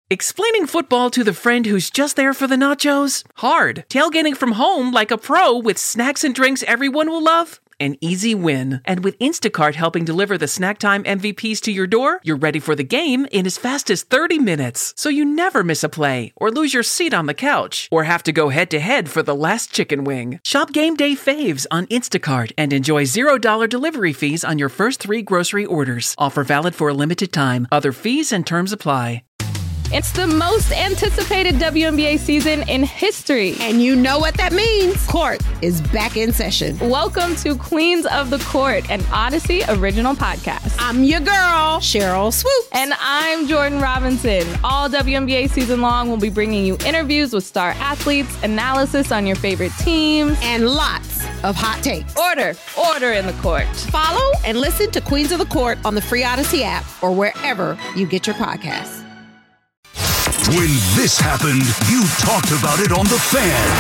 Explaining football to the friend who's just there for the nachos? Hard. Tailgating from home like a pro with snacks and drinks everyone will love? An easy win. And with Instacart helping deliver the snack time MVPs to your door, you're ready for the game in as fast as 30 minutes. So you never miss a play, or lose your seat on the couch, or have to go head-to-head for the last chicken wing. Shop Game Day Faves on Instacart and enjoy $0 delivery fees on your first 3 grocery orders. Offer valid for a limited time. Other fees and terms apply. It's the most anticipated WNBA season in history. And you know what that means. Court is back in session. Welcome to Queens of the Court, an Odyssey original podcast. I'm your girl, Cheryl Swoops. And I'm Jordan Robinson. All WNBA season long, we'll be bringing you interviews with star athletes, analysis on your favorite teams, and lots of hot takes. Order in the court. Follow and listen to Queens of the Court on the free Odyssey app or wherever you get your podcasts. When this happened, you talked about it on The Fan.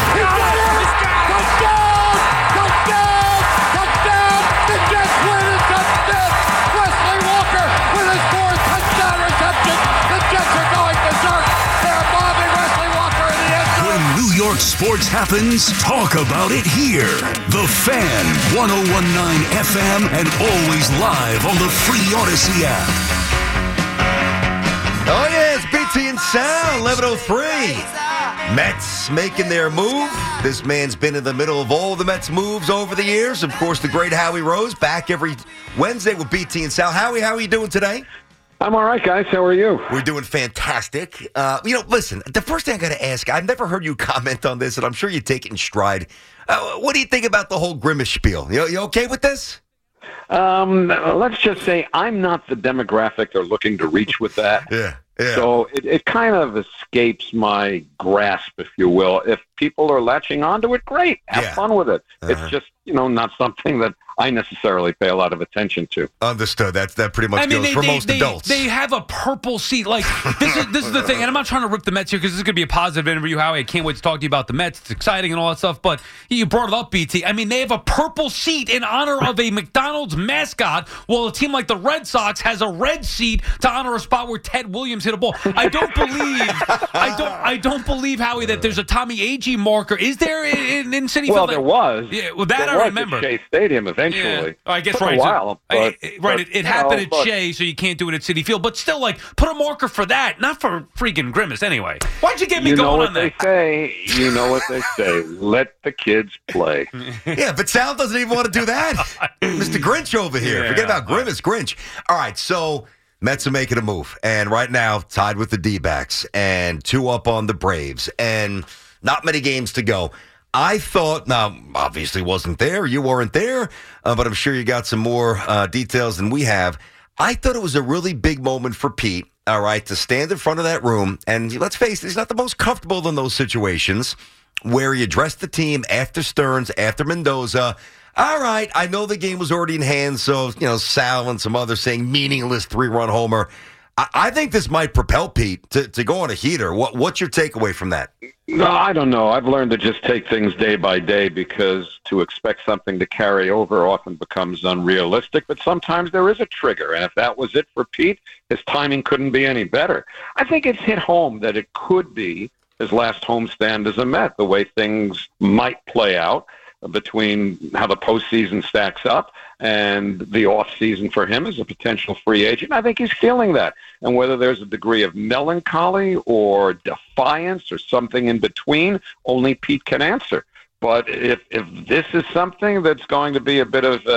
Touchdown! The Jets win it, touchdown! Wesley Walker with his 4th touchdown reception. The Jets are going berserk. They're bombing Wesley Walker in the end zone. When New York sports happens, talk about it here. The Fan, 101.9 FM, and always live on the free Odyssey app. Oh, yeah, it's BT and Sal, 11:03. Mets making their move. This man's been in the middle of all the Mets moves over the years. Of course, the great Howie Rose, back every Wednesday with BT and Sal. Howie, how are you doing today? I'm all right, guys. How are you? We're doing fantastic. Listen, the first thing I got to ask, I've never heard you comment on this, and I'm sure you take it in stride. What do you think about the whole Grimace spiel? You okay with this? Let's just say I'm not the demographic they're looking to reach with that. Yeah. So it kind of escapes my grasp, if you will. If people are latching onto it, great. Have fun with it. It's just, not something that I necessarily pay a lot of attention to. Understood. That pretty much goes for most adults. They have a purple seat. Like, this is the thing, and I'm not trying to rip the Mets here because this is going to be a positive interview, Howie. I can't wait to talk to you about the Mets. It's exciting and all that stuff, but you brought it up, BT. I mean, they have a purple seat in honor of a McDonald's mascot, while a team like the Red Sox has a red seat to honor a spot where Ted Williams hit a ball. I don't believe, Howie, that there's a Tommy Agee marker. Is there in Citi Field? Well, there was. Yeah, well, that I remember. At Shea Stadium eventually. Yeah. I guess for right. a while. It happened at Shea, so you can't do it at Citi Field. But still, put a marker for that, not for freaking Grimace anyway. Why'd you get me going on that? You know what they say. Let the kids play. Yeah, but Sal doesn't even want to do that. Mr. Grinch over here. Yeah. Forget about Grimace, Grinch. All right, so Mets are making a move. And right now, tied with the D-backs and 2 up on the Braves. And not many games to go. I thought, now, obviously wasn't there. You weren't there. But I'm sure you got some more details than we have. I thought it was a really big moment for Pete, all right, to stand in front of that room. And let's face it, he's not the most comfortable in those situations where he addressed the team after Stearns, after Mendoza. All right, I know the game was already in hand, so, Sal and some others saying meaningless 3-run homer. I think this might propel Pete to go on a heater. What's your takeaway from that? No, I don't know. I've learned to just take things day by day because to expect something to carry over often becomes unrealistic. But sometimes there is a trigger, and if that was it for Pete, his timing couldn't be any better. I think it's hit home that it could be his last homestand as a Met, the way things might play out between how the postseason stacks up and the off-season for him as a potential free agent. I think he's feeling that. And whether there's a degree of melancholy or defiance or something in between, only Pete can answer. But if this is something that's going to be a bit of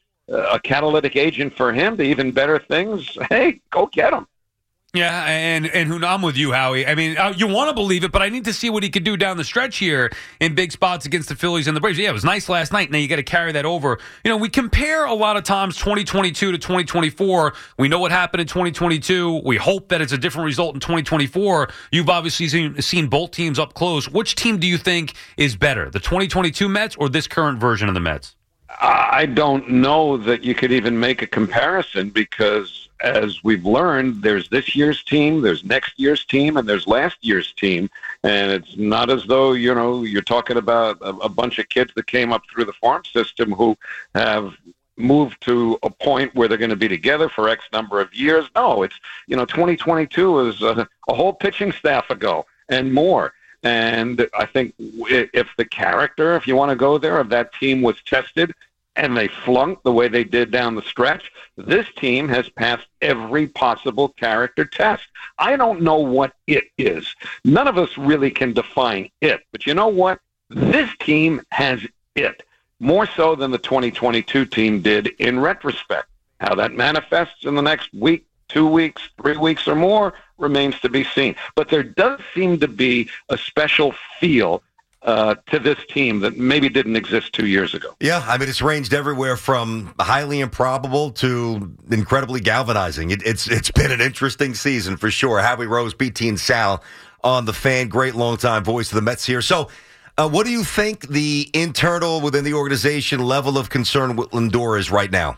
a catalytic agent for him to even better things, hey, go get him. Yeah, and I'm with you, Howie. I mean, you want to believe it, but I need to see what he could do down the stretch here in big spots against the Phillies and the Braves. Yeah, it was nice last night. Now you got to carry that over. We compare a lot of times 2022 to 2024. We know what happened in 2022. We hope that it's a different result in 2024. You've obviously seen both teams up close. Which team do you think is better, the 2022 Mets or this current version of the Mets? I don't know that you could even make a comparison because, as we've learned, there's this year's team, there's next year's team, and there's last year's team. And it's not as though, you're talking about a bunch of kids that came up through the farm system who have moved to a point where they're going to be together for X number of years. No, it's, 2022 is a whole pitching staff ago and more. And I think if the character, if you want to go there, of that team was tested and they flunked the way they did down the stretch, this team has passed every possible character test. I don't know what it is. None of us really can define it. But you know what? This team has it, more so than the 2022 team did in retrospect. How that manifests in the next week, 2 weeks, 3 weeks or more remains to be seen. But there does seem to be a special feel to this team that maybe didn't exist 2 years ago. Yeah, I mean, it's ranged everywhere from highly improbable to incredibly galvanizing. It's been an interesting season for sure. Howie Rose, BT and Sal on The Fan, great longtime voice of the Mets here. So what do you think the internal within the organization level of concern with Lindor is right now?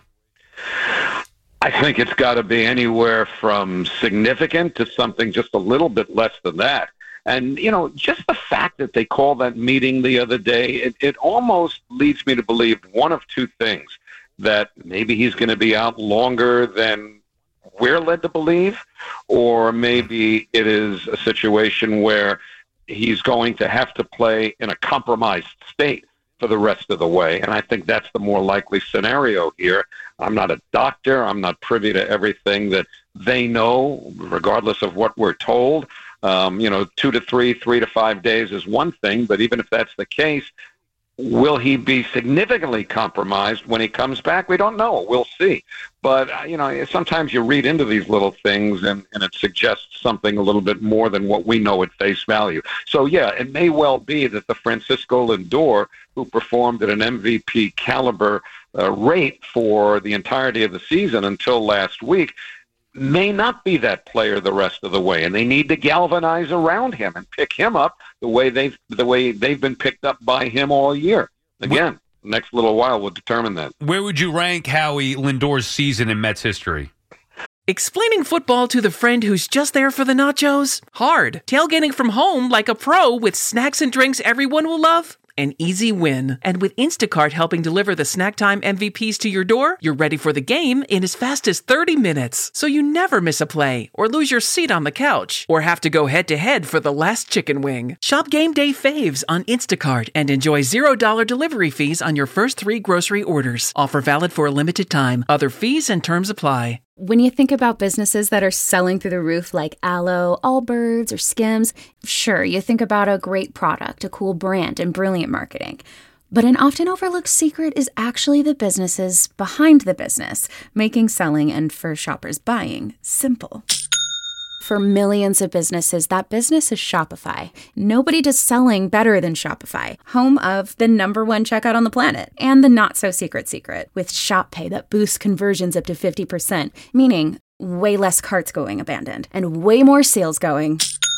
I think it's got to be anywhere from significant to something just a little bit less than that. And, just the fact that they called that meeting the other day, it almost leads me to believe one of two things, that maybe he's going to be out longer than we're led to believe, or maybe it is a situation where he's going to have to play in a compromised state for the rest of the way. And I think that's the more likely scenario here. I'm not a doctor. I'm not privy to everything that they know, regardless of what we're told. 2 to 3, 3 to 5 days is one thing, but even if that's the case, will he be significantly compromised when he comes back? We don't know. We'll see. But, sometimes you read into these little things and it suggests something a little bit more than what we know at face value. So, yeah, it may well be that the Francisco Lindor, who performed at an MVP caliber rate for the entirety of the season until last week, may not be that player the rest of the way, and they need to galvanize around him and pick him up the way they've been picked up by him all year. Again, the next little while will determine that. Where would you rank Howie Lindor's season in Mets history? Explaining football to the friend who's just there for the nachos? Hard. Tailgating from home like a pro with snacks and drinks everyone will love? An easy win. And with Instacart helping deliver the snack time MVPs to your door, you're ready for the game in as fast as 30 minutes. So you never miss a play or lose your seat on the couch or have to go head-to-head for the last chicken wing. Shop Game Day Faves on Instacart and enjoy $0 delivery fees on your first 3 grocery orders. Offer valid for a limited time. Other fees and terms apply. When you think about businesses that are selling through the roof like Aloe, Allbirds, or Skims, sure, you think about a great product, a cool brand, and brilliant marketing. But an often overlooked secret is actually the businesses behind the business, making selling and for shoppers buying simple. For millions of businesses, that business is Shopify. Nobody does selling better than Shopify, home of the #1 checkout on the planet, and the not-so-secret secret, with Shop Pay that boosts conversions up to 50%, meaning way less carts going abandoned, and way more sales going.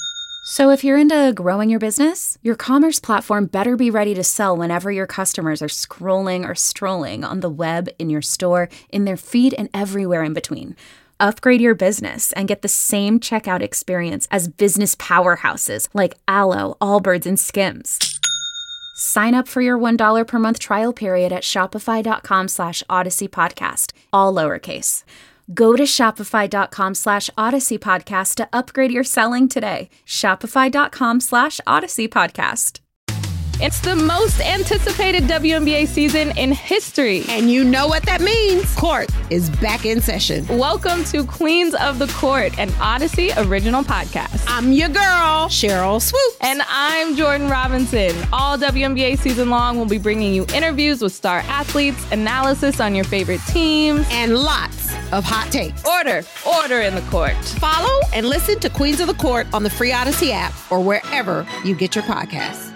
So if you're into growing your business, your commerce platform better be ready to sell whenever your customers are scrolling or strolling on the web, in your store, in their feed, and everywhere in between. Upgrade your business and get the same checkout experience as business powerhouses like Aloe, Allbirds, and Skims. Sign up for your $1 per month trial period at shopify.com/Odyssey Podcast, all lowercase. Go to shopify.com/Odyssey Podcast to upgrade your selling today. Shopify.com/Odyssey Podcast. It's the most anticipated WNBA season in history. And you know what that means. Court is back in session. Welcome to Queens of the Court, an Odyssey original podcast. I'm your girl, Cheryl Swoops. And I'm Jordan Robinson. All WNBA season long, we'll be bringing you interviews with star athletes, analysis on your favorite teams, and lots of hot takes. Order in the court. Follow and listen to Queens of the Court on the free Odyssey app or wherever you get your podcasts.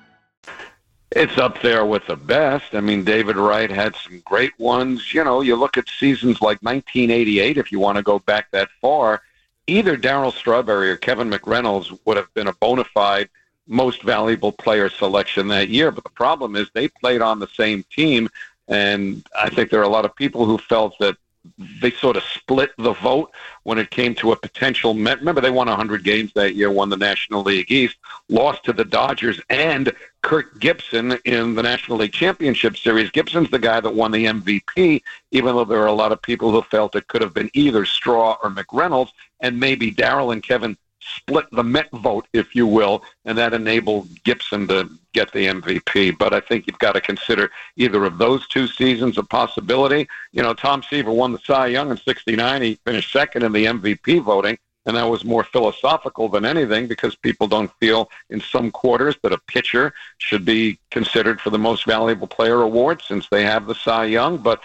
It's up there with the best. I mean, David Wright had some great ones. You look at seasons like 1988, if you want to go back that far, either Darryl Strawberry or Kevin McReynolds would have been a bona fide most valuable player selection that year. But the problem is they played on the same team, and I think there are a lot of people who felt that they sort of split the vote when it came to a potential Met. Remember, they won 100 games that year, won the National League East, lost to the Dodgers and Kirk Gibson in the National League Championship Series. Gibson's the guy that won the MVP, even though there are a lot of people who felt it could have been either Straw or McReynolds, and maybe Darryl and Kevin split the Met vote, if you will, and that enabled Gibson to get the MVP. But I think you've got to consider either of those two seasons a possibility. You know, Tom Seaver won the Cy Young in '69. He finished second in the MVP voting, and that was more philosophical than anything because people don't feel in some quarters that a pitcher should be considered for the most valuable player award since they have the Cy Young. But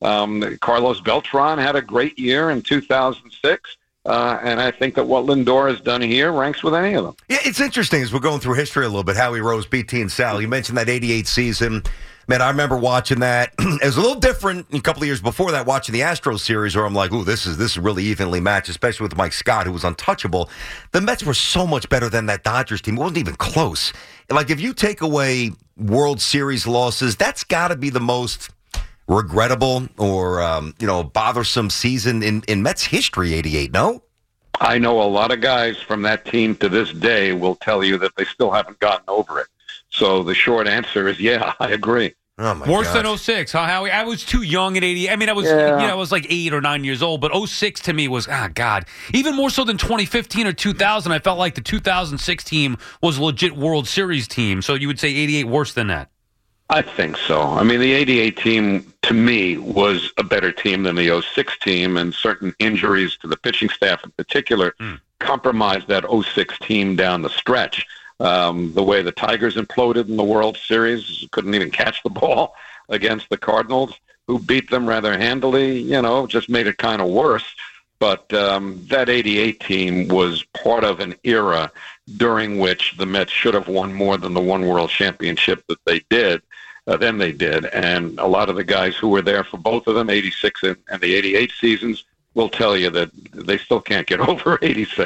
Carlos Beltran had a great year in 2006. And I think that what Lindor has done here ranks with any of them. Yeah, it's interesting as we're going through history a little bit, Howie Rose, BT, and Sal. You mentioned that 88 season. Man, I remember watching that. It was a little different a couple of years before that, watching the Astros series, where I'm like, ooh, this is really evenly matched, especially with Mike Scott, who was untouchable. The Mets were so much better than that Dodgers team. It wasn't even close. Like, if you take away World Series losses, that's got to be the most regrettable or bothersome season in Mets history, 88, no? I know a lot of guys from that team to this day will tell you that they still haven't gotten over it. So the short answer is, yeah, I agree. Oh my Worse gosh. than 06, huh, Howie? I was too young at 88. I mean, I was like 8 or 9 years old, but 06 to me was, God. Even more so than 2015 or 2000, I felt like the 2006 team was a legit World Series team. So you would say 88 worse than that? I think so. I mean, the 88 team, to me, was a better team than the 06 team, and certain injuries to the pitching staff in particular compromised that 06 team down the stretch. The way the Tigers imploded in the World Series, couldn't even catch the ball against the Cardinals, who beat them rather handily, just made it kind of worse. But that 88 team was part of an era during which the Mets should have won more than the one World Championship that they did. Then they did. And a lot of the guys who were there for both of them, 86 and the 88 seasons, will tell you that they still can't get over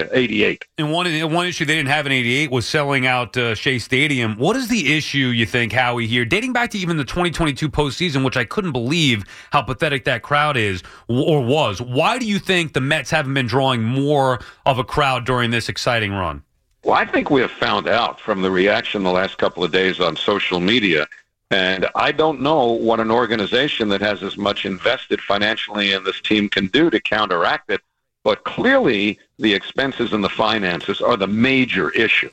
88. And one issue they didn't have in 88 was selling out Shea Stadium. What is the issue, you think, Howie, here, dating back to even the 2022 postseason, which I couldn't believe how pathetic that crowd is or was? Why do you think the Mets haven't been drawing more of a crowd during this exciting run? Well, I think we have found out from the reaction the last couple of days on social media. And I don't know what an organization that has as much invested financially in this team can do to counteract it. But clearly, the expenses and the finances are the major issue.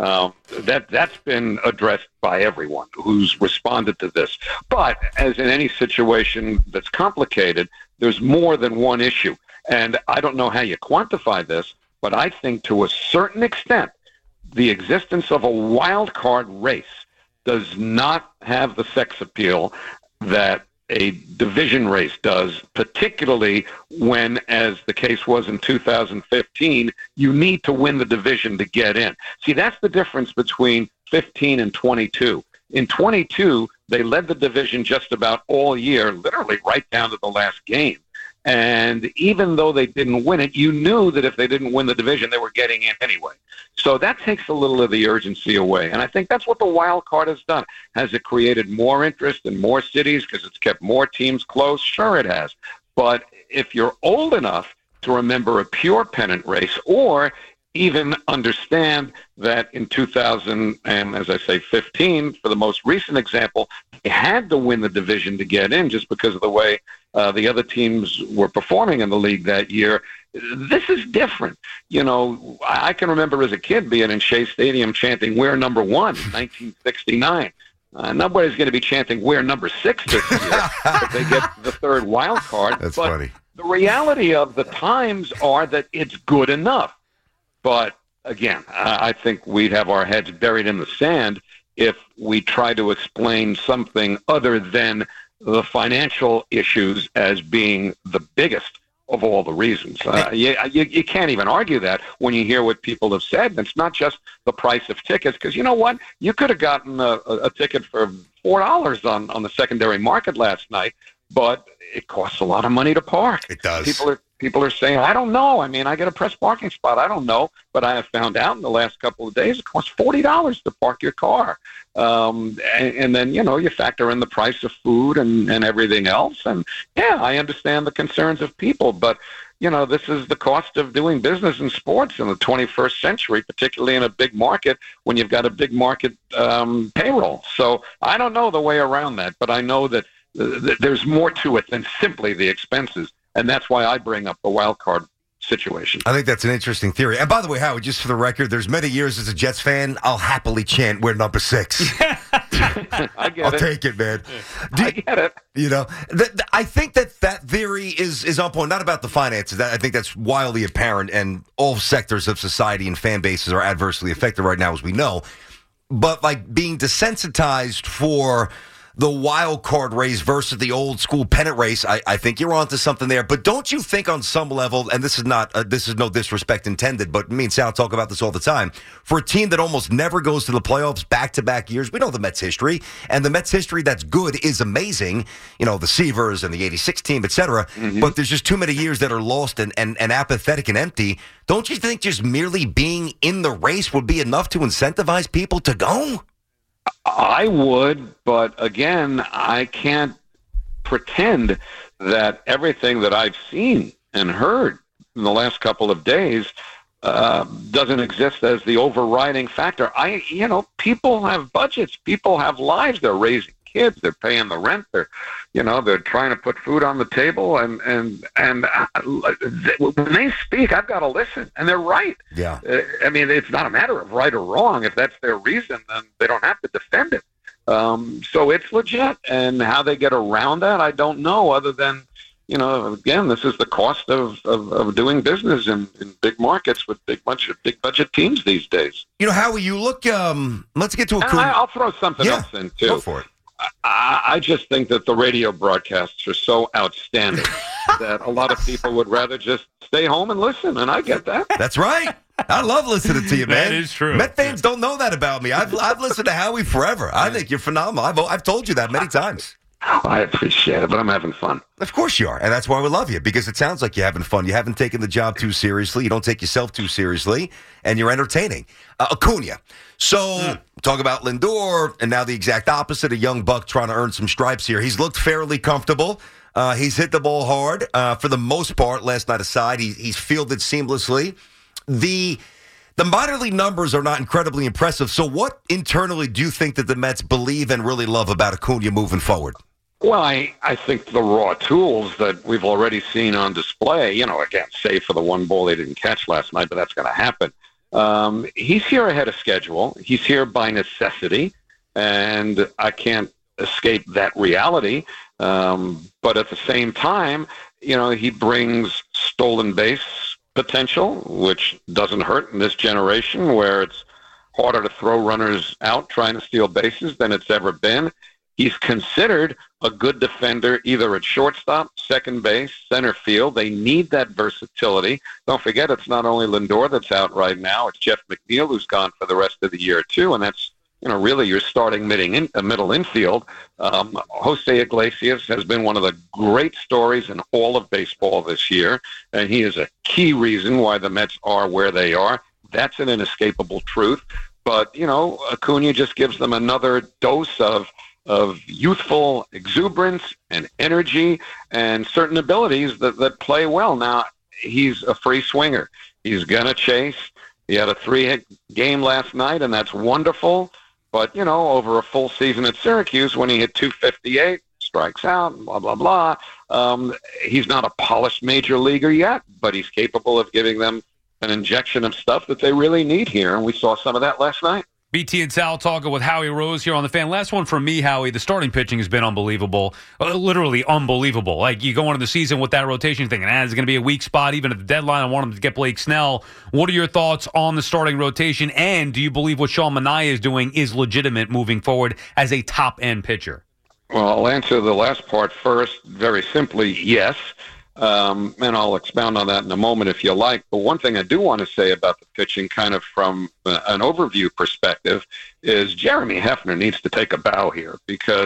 That's been addressed by everyone who's responded to this. But as in any situation that's complicated, there's more than one issue. And I don't know how you quantify this, but I think to a certain extent, the existence of a wild card race does not have the sex appeal that a division race does, particularly when, as the case was in 2015, you need to win the division to get in. See, that's the difference between 15 and 22. In 22, they led the division just about all year, literally right down to the last game. And even though they didn't win it, you knew that if they didn't win the division, they were getting in anyway. So that takes a little of the urgency away. And I think that's what the wild card has done. Has it created more interest in more cities because it's kept more teams close? Sure, it has. But if you're old enough to remember a pure pennant race, or even understand that in 2000 and, as I say, 15, for the most recent example, they had to win the division to get in just because of the way the other teams were performing in the league that year. This is different. I can remember as a kid being in Shea Stadium chanting, "We're number one," in 1969. Nobody's going to be chanting, "We're number 6" this year if they get the third wild card. That's but funny. The reality of the times are that it's good enough. But again, I think we'd have our heads buried in the sand if we try to explain something other than the financial issues as being the biggest of all the reasons. You can't even argue that when you hear what people have said. And it's not just the price of tickets, because you know what? You could have gotten a ticket for $4 on the secondary market last night, but it costs a lot of money to park. It does. People are people are saying, I don't know. I mean, I get a press parking spot. I don't know. But I have found out in the last couple of days it costs $40 to park your car. And then, you factor in the price of food and everything else. And, yeah, I understand the concerns of people. But, this is the cost of doing business in sports in the 21st century, particularly in a big market when you've got a big market payroll. So I don't know the way around that. But I know that there's more to it than simply the expenses. And that's why I bring up the wild card situation. I think that's an interesting theory. And by the way, Howard, just for the record, there's many years as a Jets fan, I'll happily chant we're number 6. I get I'll take it, man. I get it. I think that theory is on point, not about the finances. I think that's wildly apparent, and all sectors of society and fan bases are adversely affected right now, as we know. But like being desensitized for the wild card race versus the old school pennant race, I think you're onto something there. But don't you think on some level, and this is no disrespect intended, but me and Sal talk about this all the time, for a team that almost never goes to the playoffs back-to-back years, we know the Mets history, and the Mets history that's good is amazing, the Seavers and the 86 team, et cetera, but there's just too many years that are lost and apathetic and empty. Don't you think just merely being in the race would be enough to incentivize people to go? I would, but again, I can't pretend that everything that I've seen and heard in the last couple of days doesn't exist as the overriding factor. People have budgets, people have lives, they're raising kids, they're paying the rent, they're trying to put food on the table, and when they speak, I've got to listen, and they're right. Yeah. I mean, it's not a matter of right or wrong. If that's their reason, then they don't have to defend it. So it's legit, and how they get around that, I don't know, other than, again, this is the cost of doing business in big markets with big budget teams these days. Howie, you look, let's get to I'll throw something else in, too. Go for it. I just think that the radio broadcasts are so outstanding that a lot of people would rather just stay home and listen, and I get that. That's right. I love listening to you, man. That is true. Met fans don't know that about me. I've listened to Howie forever. I think you're phenomenal. I've told you that many times. I appreciate it, but I'm having fun. Of course you are, and that's why we love you, because it sounds like you're having fun. You haven't taken the job too seriously. You don't take yourself too seriously, and you're entertaining. Acuna. So, talk about Lindor, and now the exact opposite, a young buck trying to earn some stripes here. He's looked fairly comfortable. He's hit the ball hard. For the most part, last night aside, he's fielded seamlessly. The minor league numbers are not incredibly impressive. So what internally do you think that the Mets believe and really love about Acuna moving forward? Well, I think the raw tools that we've already seen on display, again, save for the one ball they didn't catch last night, but that's going to happen. He's here ahead of schedule. He's here by necessity, and I can't escape that reality. But at the same time, he brings stolen base potential, which doesn't hurt in this generation where it's harder to throw runners out trying to steal bases than it's ever been. He's considered a good defender either at shortstop, second base, center field. They need that versatility. Don't forget, it's not only Lindor that's out right now. It's Jeff McNeil who's gone for the rest of the year, too, and that's really your starting middle infield. Jose Iglesias has been one of the great stories in all of baseball this year, and he is a key reason why the Mets are where they are. That's an inescapable truth. But, Acuna just gives them another dose of youthful exuberance and energy and certain abilities that play well. Now, he's a free swinger. He's going to chase. He had a 3-hit game last night, and that's wonderful. But, over a full season at Syracuse, when he hit 258, strikes out, blah, blah, blah, he's not a polished major leaguer yet, but he's capable of giving them an injection of stuff that they really need here, and we saw some of that last night. BT and Sal talking with Howie Rose here on The Fan. Last one from me, Howie. The starting pitching has been unbelievable. Literally unbelievable. Like, you go into the season with that rotation thinking, it's going to be a weak spot. Even at the deadline, I want him to get Blake Snell. What are your thoughts on the starting rotation? And do you believe what Sean Manaea is doing is legitimate moving forward as a top-end pitcher? Well, I'll answer the last part first. Very simply, yes. And I'll expound on that in a moment if you like. But one thing I do want to say about the pitching, kind of from an overview perspective, is Jeremy Hefner needs to take a bow here, because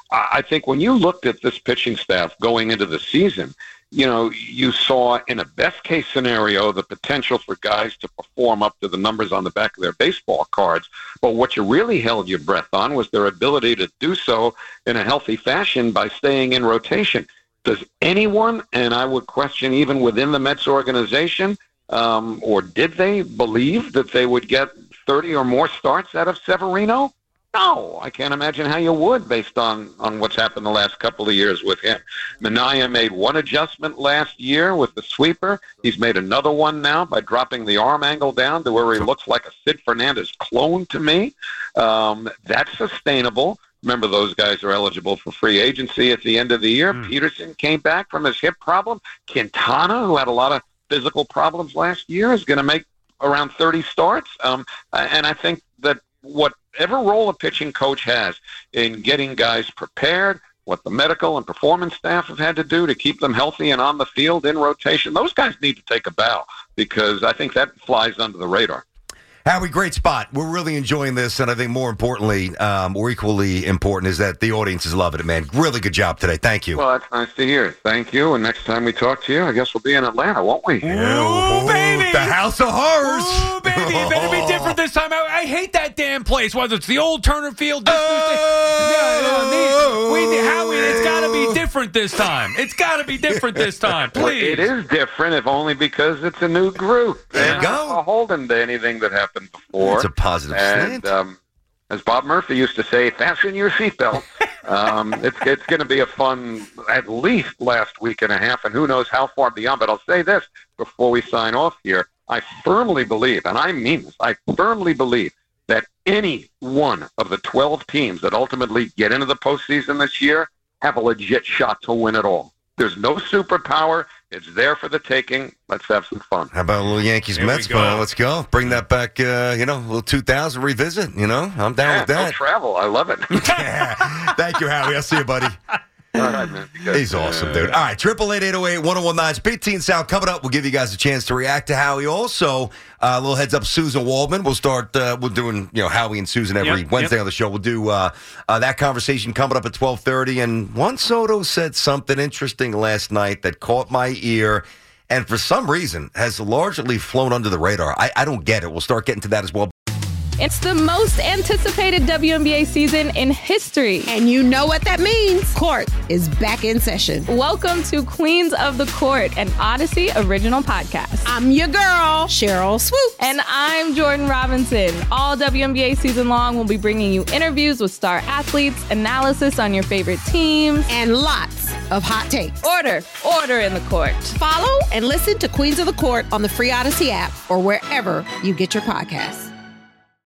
I think when you looked at this pitching staff going into the season, you saw in a best-case scenario the potential for guys to perform up to the numbers on the back of their baseball cards. But what you really held your breath on was their ability to do so in a healthy fashion by staying in rotation. Does anyone, and I would question even within the Mets organization, or did they believe that they would get 30 or more starts out of Severino? No, I can't imagine how you would based on what's happened the last couple of years with him. Minaya made one adjustment last year with the sweeper. He's made another one now by dropping the arm angle down to where he looks like a Sid Fernandez clone to me. That's sustainable. Remember, those guys are eligible for free agency at the end of the year. Peterson came back from his hip problem. Quintana, who had a lot of physical problems last year, is going to make around 30 starts. And I think that whatever role a pitching coach has in getting guys prepared, what the medical and performance staff have had to do to keep them healthy and on the field in rotation, those guys need to take a bow because I think that flies under the radar. Howie, great spot. We're really enjoying this, and I think more importantly, or equally important, is that the audience is loving it, man. Really good job today. Thank you. Well, that's nice to hear. Thank you. And next time we talk to you, I guess we'll be in Atlanta, won't we? Ooh, baby! The House of Horrors. Ooh, baby! It better be different this time. I hate that damn place, whether it's the old Turner Field. Howie, it's got to be different this time. It's got to be different this time, please. Well, it is different, if only because it's a new group. There you go. Not beholden to anything that happened before. It's a positive slant. As Bob Murphy used to say, fasten your seatbelt. It's going to be a fun, at least last week and a half, and who knows how far beyond. But I'll say this before we sign off here. I firmly believe, and I mean this, I firmly believe that any one of the 12 teams that ultimately get into the postseason this year have a legit shot to win it all. There's no superpower. It's there for the taking. Let's have some fun. How about a little Yankees-Mets fun? Let's go. Bring that back, a little 2000 revisit, I'm down with that. I'll travel. I love it. Thank you, Howie. I'll see you, buddy. All right, man. He's awesome, dude. All right, 888-808-1019. Speed Teen Sound coming up. We'll give you guys a chance to react to Howie. Also, a little heads up, Susan Waldman. We'll start, we're doing, Howie and Susan every Wednesday on the show. We'll do that conversation coming up at 12:30. And Juan Soto said something interesting last night that caught my ear and for some reason has largely flown under the radar. I don't get it. We'll start getting to that as well. It's the most anticipated WNBA season in history. And you know what that means. Court is back in session. Welcome to Queens of the Court, an Odyssey original podcast. I'm your girl, Cheryl Swoops. And I'm Jordan Robinson. All WNBA season long, we'll be bringing you interviews with star athletes, analysis on your favorite teams, and lots of hot takes. Order in the court. Follow and listen to Queens of the Court on the free Odyssey app or wherever you get your podcasts.